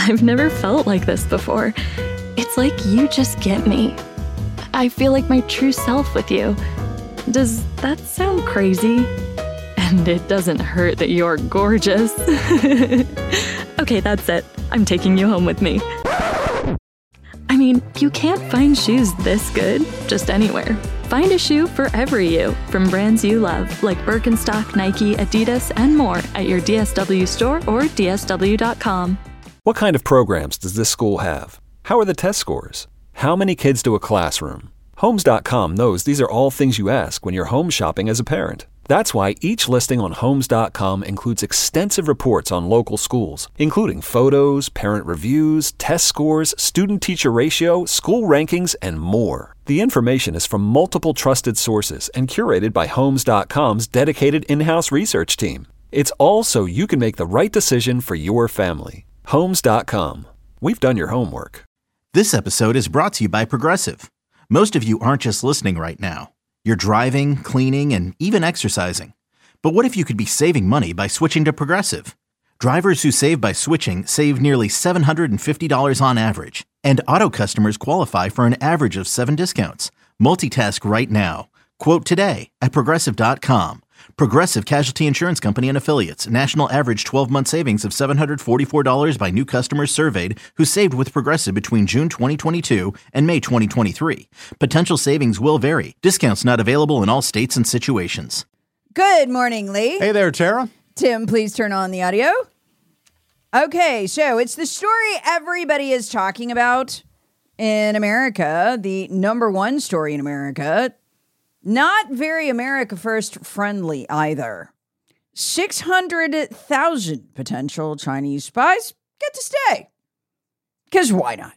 I've never felt like this before. It's like you just get me. I feel like my true self with you. Does that sound crazy? And it doesn't hurt that you're gorgeous. Okay, that's it. I'm taking you home with me. I mean, you can't find shoes this good just anywhere. Find a shoe for every you from brands you love, like Birkenstock, Nike, Adidas, and more at your DSW store or dsw.com. What kind of programs does this school have? How are the test scores? How many kids do a classroom? Homes.com knows these are all things you ask when you're home shopping as a parent. That's why each listing on Homes.com includes extensive reports on local schools, including photos, parent reviews, test scores, student-teacher ratio, school rankings, and more. The information is from multiple trusted sources and curated by Homes.com's dedicated in-house research team. It's all so you can make the right decision for your family. Homes.com. We've done your homework. This episode is brought to you by Progressive. Most of you aren't just listening right now. You're driving, cleaning, and even exercising. But what if you could be saving money by switching to Progressive? Drivers who save by switching save nearly $750 on average. And auto customers qualify for an average of 7 discounts. Multitask right now. Quote today at Progressive.com. Progressive Casualty Insurance Company and Affiliates. National average 12-month savings of $744 by new customers surveyed who saved with Progressive between June 2022 and May 2023. Potential savings will vary. Discounts not available in all states and situations. Good morning, Lee. Hey there, Tara. Tim, please turn on the audio. Okay, so it's the story everybody is talking about in America, the number one story in America. Not very America First friendly either. 600,000 potential Chinese spies get to stay. Because why not?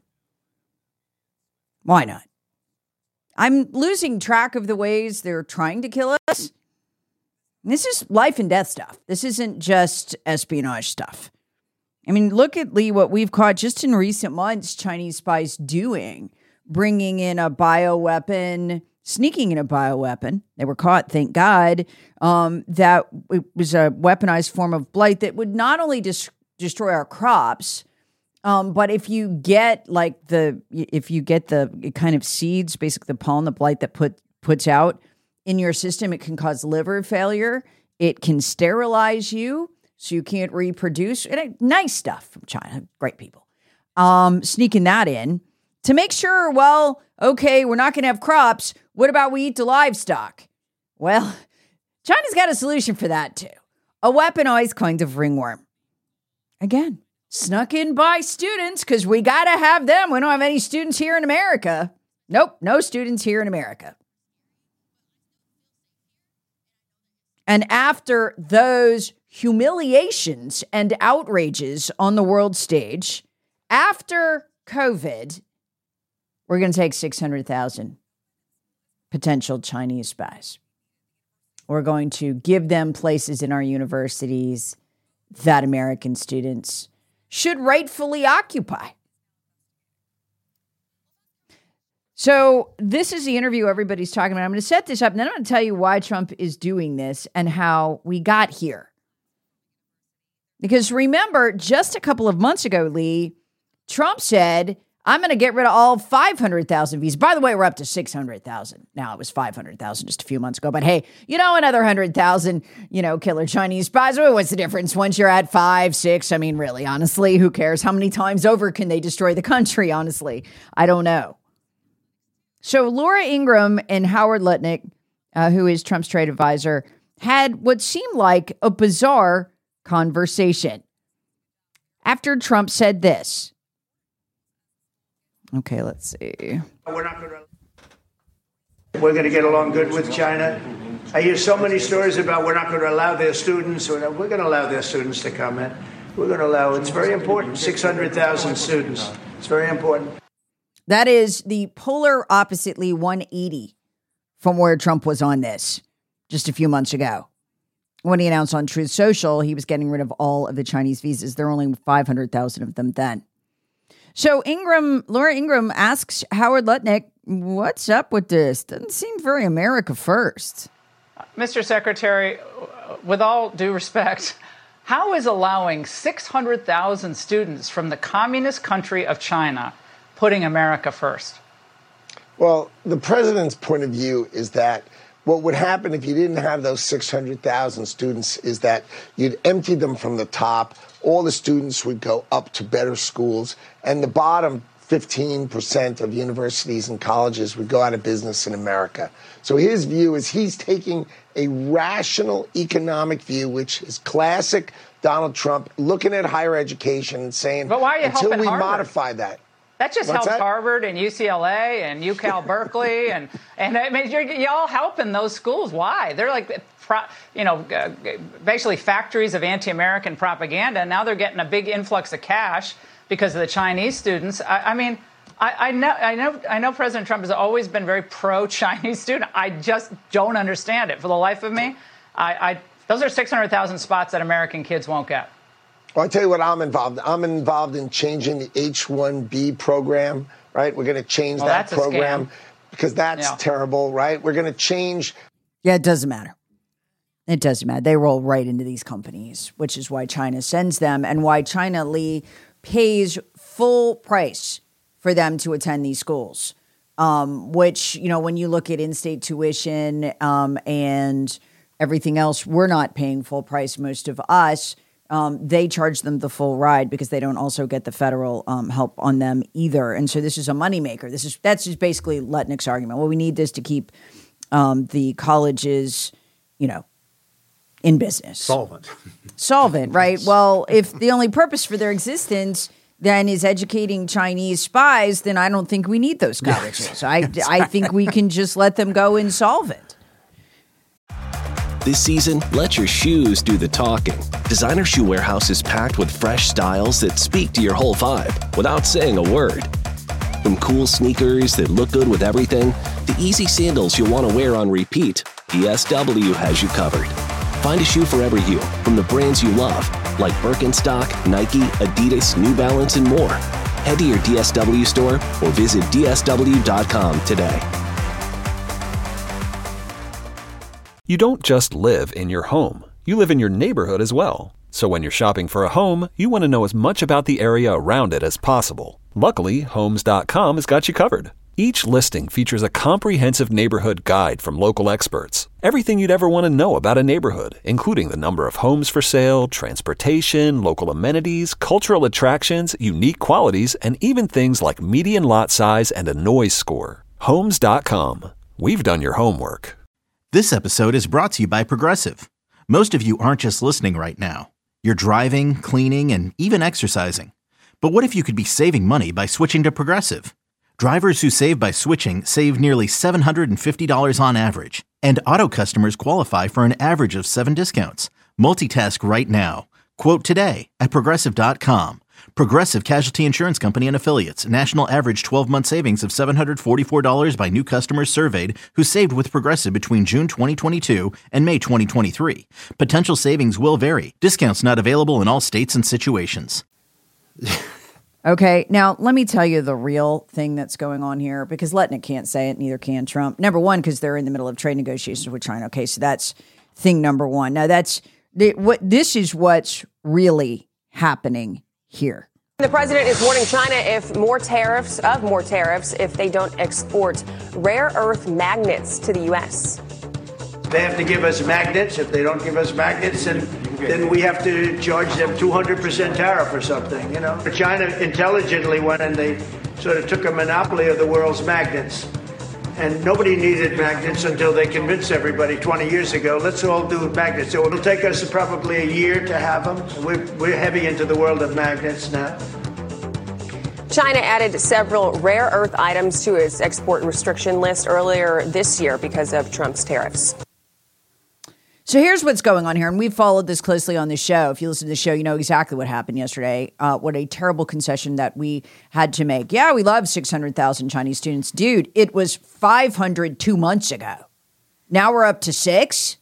Why not? I'm losing track of the ways they're trying to kill us. This is life and death stuff. This isn't just espionage stuff. I mean, look at, Lee, what we've caught just in recent months Chinese spies doing. Bringing in a bioweapon, sneaking in a bioweapon. They were caught, thank God. That it was a weaponized form of blight that would not only destroy our crops, but if you get the kind of seeds, basically the pollen, the blight that puts out in your system, it can cause liver failure. It can sterilize you, so you can't reproduce. Nice stuff from China. Great people. Sneaking that in to make sure, well, okay, we're not going to have crops. What about we eat the livestock? Well, China's got a solution for that too. A weaponized kind of ringworm. Again, snuck in by students because we got to have them. We don't have any students here in America. Nope, no students here in America. And after those humiliations and outrages on the world stage, after COVID, we're going to take 600,000 potential Chinese spies. We're going to give them places in our universities that American students should rightfully occupy. So this is the interview everybody's talking about. I'm going to set this up, and then I'm going to tell you why Trump is doing this and how we got here. Because remember, just a couple of months ago, Lee, Trump said, I'm going to get rid of all 500,000 visas. By the way, we're up to 600,000. Now, it was 500,000 just a few months ago. But hey, another 100,000, killer Chinese spies. Well, what's the difference once you're at 5, 6? I mean, really, honestly, who cares? How many times over can they destroy the country? Honestly, I don't know. So Laura Ingraham and Howard Lutnick, who is Trump's trade advisor, had what seemed like a bizarre conversation after Trump said this. Okay, let's see. We're going to get along good with China. I hear so many stories about we're not going to allow their students, or we're going to allow their students to come in. We're going to allow, it's very important, 600,000 students. It's very important. That is the polar oppositely 180 from where Trump was on this just a few months ago. When he announced on Truth Social, he was getting rid of all of the Chinese visas. There are only 500,000 of them then. So Laura Ingraham asks Howard Lutnick, what's up with this? Doesn't seem very America first. Mr. Secretary, with all due respect, How is allowing 600,000 students from the communist country of China putting America first? Well, the president's point of view is that what would happen if you didn't have those 600,000 students is that you'd empty them from the top. All the students would go up to better schools, and the bottom 15% of universities and colleges would go out of business in America. So his view is he's taking a rational economic view, which is classic Donald Trump, looking at higher education and saying, but why are you until we Harvard? modify that. That just helps Harvard and UCLA and UCal Berkeley, and I mean, you're all helping those schools. Why? They're like, basically factories of anti-American propaganda, and now they're getting a big influx of cash because of the Chinese students. I know President Trump has always been very pro-Chinese student. I just don't understand it for the life of me. Those are 600,000 spots that American kids won't get. Well, I'll tell you what I'm involved in. I'm involved in changing the H-1B program, right? We're going to change that program because that's terrible, right? We're going to change. Yeah, it doesn't matter. It doesn't matter. They roll right into these companies, which is why China sends them and why China, Lee, pays full price for them to attend these schools, which, when you look at in-state tuition and everything else, we're not paying full price, most of us. They charge them the full ride because they don't also get the federal help on them either. And so this is a moneymaker. That's just basically Lutnick's argument. Well, we need this to keep the colleges, in business. Solvent, right? Well, if the only purpose for their existence then is educating Chinese spies, then I don't think we need those colleges. I think we can just let them go insolvent. This season, let your shoes do the talking. Designer Shoe Warehouse is packed with fresh styles that speak to your whole vibe without saying a word. From cool sneakers that look good with everything, to easy sandals you'll want to wear on repeat, DSW has you covered. Find a shoe for every you, from the brands you love, like Birkenstock, Nike, Adidas, New Balance, and more. Head to your DSW store or visit DSW.com today. You don't just live in your home. You live in your neighborhood as well. So when you're shopping for a home, you want to know as much about the area around it as possible. Luckily, Homes.com has got you covered. Each listing features a comprehensive neighborhood guide from local experts. Everything you'd ever want to know about a neighborhood, including the number of homes for sale, transportation, local amenities, cultural attractions, unique qualities, and even things like median lot size and a noise score. Homes.com. We've done your homework. This episode is brought to you by Progressive. Most of you aren't just listening right now. You're driving, cleaning, and even exercising. But what if you could be saving money by switching to Progressive? Drivers who save by switching save nearly $750 on average. And auto customers qualify for an average of 7 discounts. Multitask right now. Quote today at Progressive.com. Progressive Casualty Insurance Company and Affiliates. National average 12-month savings of $744 by new customers surveyed who saved with Progressive between June 2022 and May 2023. Potential savings will vary. Discounts not available in all states and situations. Okay, now let me tell you the real thing that's going on here, because Lutnick can't say it, neither can Trump. Number one, because they're in the middle of trade negotiations with China. Okay, so that's thing number one. Now this is what's really happening here. The president is warning China of more tariffs if they don't export rare earth magnets to the U.S. They have to give us magnets. If they don't give us magnets, then we have to charge them 200% tariff or something, China intelligently went and they sort of took a monopoly of the world's magnets. And nobody needed magnets until they convinced everybody 20 years ago, let's all do magnets. So it'll take us probably a year to have them. We're heavy into the world of magnets now. China added several rare earth items to its export restriction list earlier this year because of Trump's tariffs. So here's what's going on here, and we've followed this closely on the show. If you listen to the show, you know exactly what happened yesterday. What a terrible concession that we had to make. Yeah, we love 600,000 Chinese students. Dude, it was 500 2 months ago. Now we're up to 6.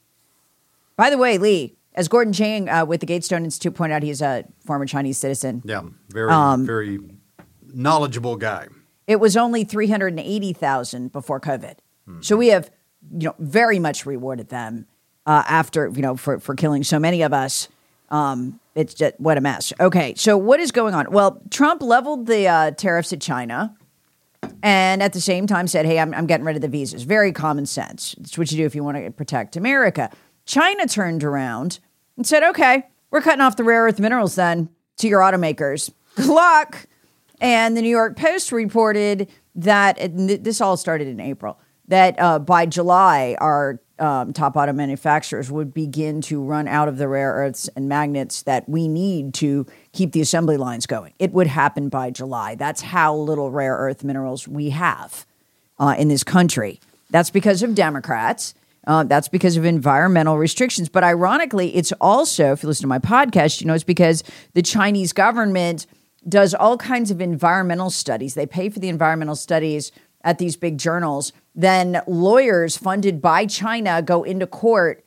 By the way, Lee, as Gordon Chang with the Gatestone Institute pointed out, he's a former Chinese citizen. Yeah, very knowledgeable guy. It was only 380,000 before COVID. So we have, very much rewarded them. After, for killing so many of us. It's just what a mess. Okay, so what is going on? Well, Trump leveled the tariffs at China and at the same time said, hey, I'm getting rid of the visas. Very common sense. It's what you do if you want to protect America. China turned around and said, okay, we're cutting off the rare earth minerals then to your automakers. Good luck. And the New York Post reported that, this all started in April, that by July, our top auto manufacturers would begin to run out of the rare earths and magnets that we need to keep the assembly lines going. It would happen by July. That's how little rare earth minerals we have in this country. That's because of Democrats. That's because of environmental restrictions. But ironically, it's also, if you listen to my podcast, you know, it's because the Chinese government does all kinds of environmental studies. They pay for the environmental studies at these big journals. Then lawyers funded by China go into court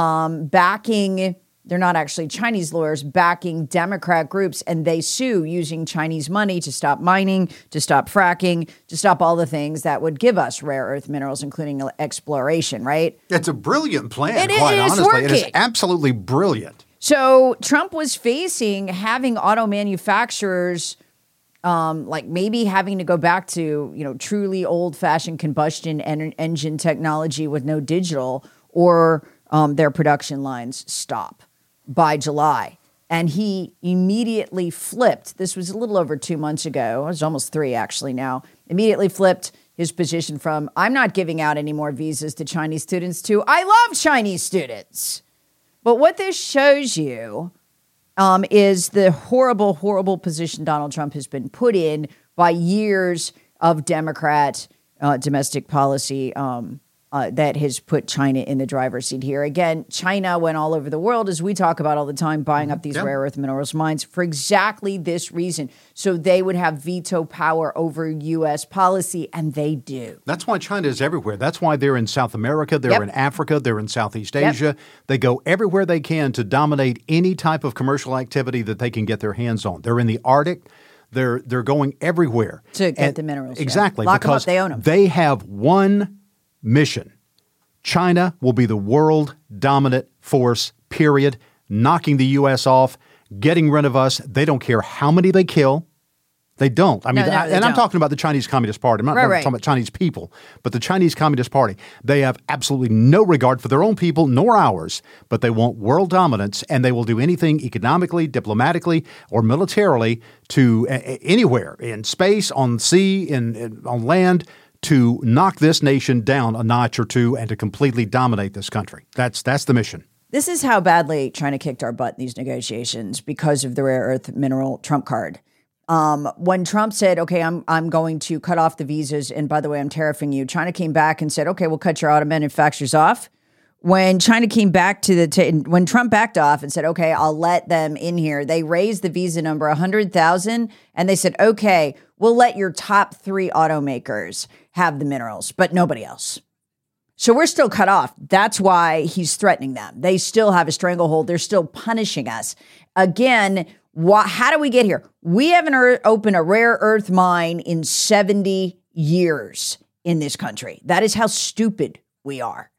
backing, they're not actually Chinese lawyers, backing Democrat groups, and they sue using Chinese money to stop mining, to stop fracking, to stop all the things that would give us rare earth minerals, including exploration, right? It's a brilliant plan, quite honestly. Working. It is absolutely brilliant. So Trump was facing having auto manufacturers like maybe having to go back to, you know, truly old-fashioned combustion engine technology with no digital, or their production lines stop by July. And he immediately flipped. This was a little over 2 months ago. It was almost 3 actually now. Immediately flipped his position from, I'm not giving out any more visas to Chinese students, to, I love Chinese students. But what this shows you is the horrible, horrible position Donald Trump has been put in by years of Democrat domestic policy that has put China in the driver's seat here. Again, China went all over the world, as we talk about all the time, buying up these rare earth minerals mines for exactly this reason. So they would have veto power over U.S. policy, and they do. That's why China is everywhere. That's why they're in South America, they're in Africa, they're in Southeast Asia. They go everywhere they can to dominate any type of commercial activity that they can get their hands on. They're in the Arctic. They're going everywhere. To get the minerals. Exactly. Lock them up, they own them. They have one mission. China will be the world dominant force, period, knocking the U.S. off, getting rid of us. They don't care how many they kill. They don't. I mean, I'm talking about the Chinese Communist Party. I'm not talking about Chinese people, but the Chinese Communist Party. They have absolutely no regard for their own people nor ours, but they want world dominance, and they will do anything economically, diplomatically, or militarily to anywhere, in space, on sea, on land, to knock this nation down a notch or two and to completely dominate this country. That's the mission. This is how badly China kicked our butt in these negotiations because of the rare earth mineral Trump card. When Trump said, okay, I'm going to cut off the visas, and by the way, I'm tariffing you, China came back and said, okay, we'll cut your auto manufacturers off. When China came back when Trump backed off and said, okay, I'll let them in here, they raised the visa number 100,000, and they said, okay, we'll let your top 3 automakers have the minerals, but nobody else. So we're still cut off. That's why he's threatening them. They still have a stranglehold. They're still punishing us. Again, how do we get here? We haven't opened a rare earth mine in 70 years in this country. That is how stupid we are.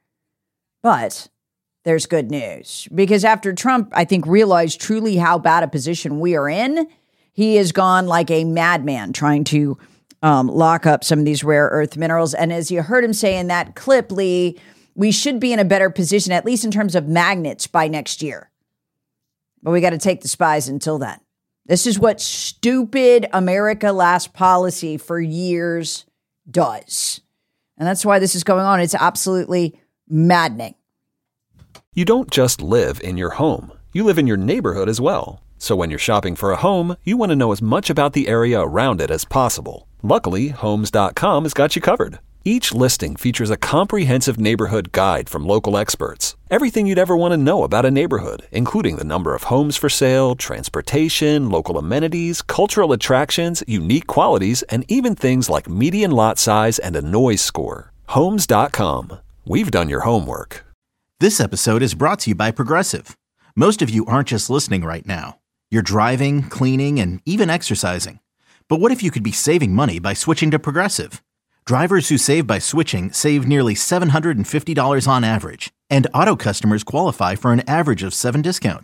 But there's good news, because after Trump, I think, realized truly how bad a position we are in, he has gone like a madman trying to lock up some of these rare earth minerals. And as you heard him say in that clip, Lee, we should be in a better position, at least in terms of magnets, by next year. But we got to take the spies until then. This is what stupid America Last policy for years does. And that's why this is going on. It's absolutely maddening. You don't just live in your home. You live in your neighborhood as well. So when you're shopping for a home, you want to know as much about the area around it as possible. Luckily, Homes.com has got you covered. Each listing features a comprehensive neighborhood guide from local experts. Everything you'd ever want to know about a neighborhood, including the number of homes for sale, transportation, local amenities, cultural attractions, unique qualities, and even things like median lot size and a noise score. Homes.com. We've done your homework. This episode is brought to you by Progressive. Most of you aren't just listening right now. You're driving, cleaning, and even exercising. But what if you could be saving money by switching to Progressive? Drivers who save by switching save nearly $750 on average, and auto customers qualify for an average of 7 discounts.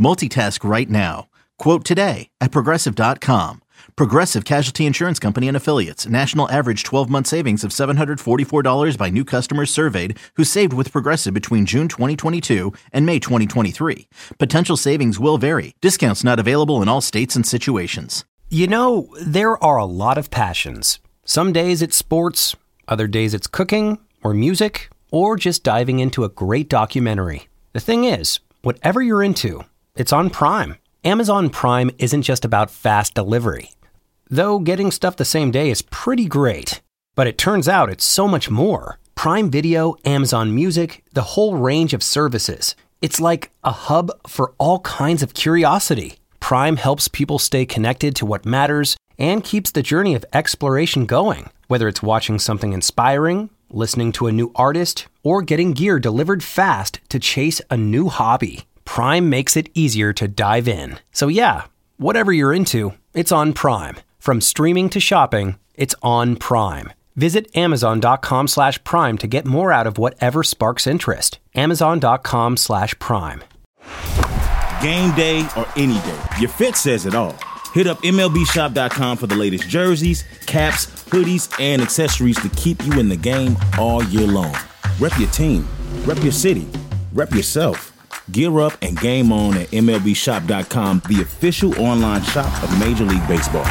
Multitask right now. Quote today at Progressive.com. Progressive Casualty Insurance Company and Affiliates. National average 12-month savings of $744 by new customers surveyed who saved with Progressive between June 2022 and May 2023. Potential savings will vary. Discounts not available in all states and situations. You know, there are a lot of passions. Some days it's sports, other days it's cooking or music, or just diving into a great documentary. The thing is, whatever you're into, it's on Prime. Amazon Prime isn't just about fast delivery. Though getting stuff the same day is pretty great. But it turns out it's so much more. Prime Video, Amazon Music, the whole range of services. It's like a hub for all kinds of curiosity. Prime helps people stay connected to what matters and keeps the journey of exploration going. Whether it's watching something inspiring, listening to a new artist, or getting gear delivered fast to chase a new hobby. Prime makes it easier to dive in. So yeah, whatever you're into, it's on Prime. From streaming to shopping, it's on Prime. Visit Amazon.com/Prime to get more out of whatever sparks interest. Amazon.com/Prime. Game day or any day, your fit says it all. Hit up MLBshop.com for the latest jerseys, caps, hoodies, and accessories to keep you in the game all year long. Rep your team, rep your city, rep yourself. Gear up and game on at MLBshop.com, the official online shop of Major League Baseball.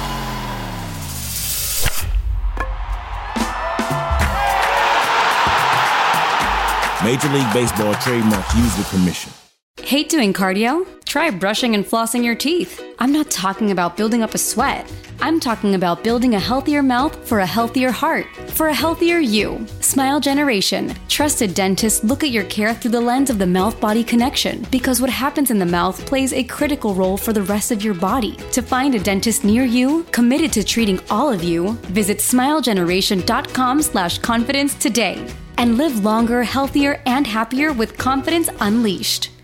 Major League Baseball trademark used with permission. Hate doing cardio? Try brushing and flossing your teeth. I'm not talking about building up a sweat. I'm talking about building a healthier mouth for a healthier heart, for a healthier you. Smile Generation. Trusted dentists look at your care through the lens of the mouth-body connection, because what happens in the mouth plays a critical role for the rest of your body. To find a dentist near you, committed to treating all of you, visit smilegeneration.com/confidence today and live longer, healthier, and happier with confidence unleashed.